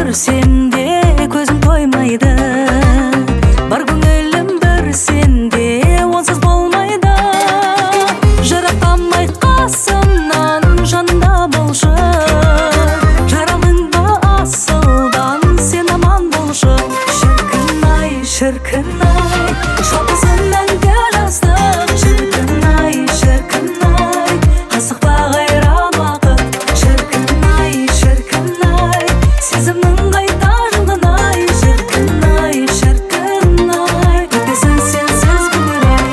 көрсем де көзім тоймайды, бар көңілім бір сенде, онсыз болмайды. Жаратамай қасымнан жанымда болшы, жаралыңды асылдан сен аман болшы. Шіркін-ай, шіркін-ай, жалғызым мәңгі жастық. Шіркін-ай, шіркін-ай, асықпа қайран уақыт. Шіркін-ай, шіркін-ай, сезімнің қайта жылдын-ай. Шіркін-ай, шіркін-ай, өтпесін сенсіз күндер-ай.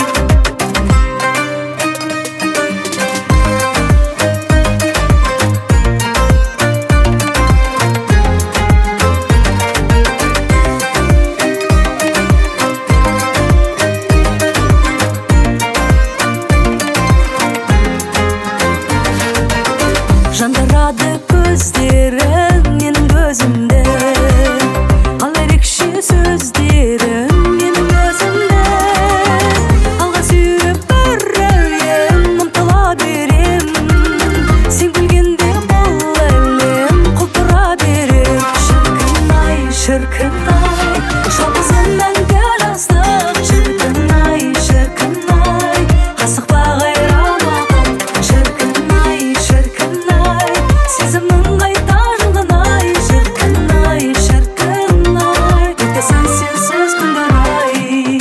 Жандырады көздерің менің көзімді, ал ерекше сөздерің менің өзімді. Алға сүйреп бір әуен ұмтыла берем, сен күлгенде бұл әлем құлпыра берер. Шіркін-ай, шіркін-ай, жалғызым мәңгі жастық. Шіркін-ай, шіркін-ай, асықпа қайран уақыт. Шіркін-ай, шіркін-ай, сезімнің қайта жылдын-ай. Шіркін-ай, шіркін-ай, өтпесін сенсіз күндер-ай.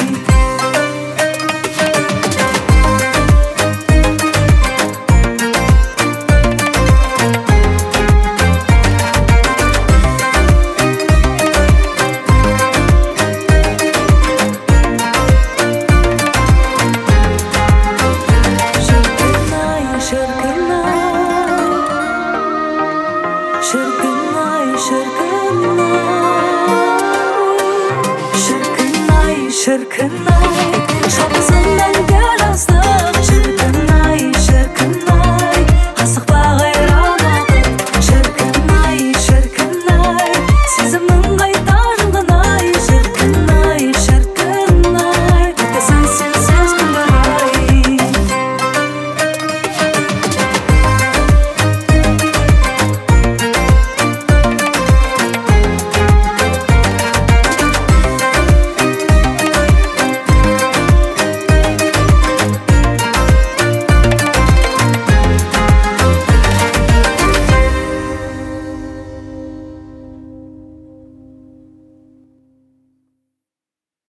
Шіркін-ай, шіркін-ай, шіркін-ай, шіркін-ай, жалғызым мәңгі жастық.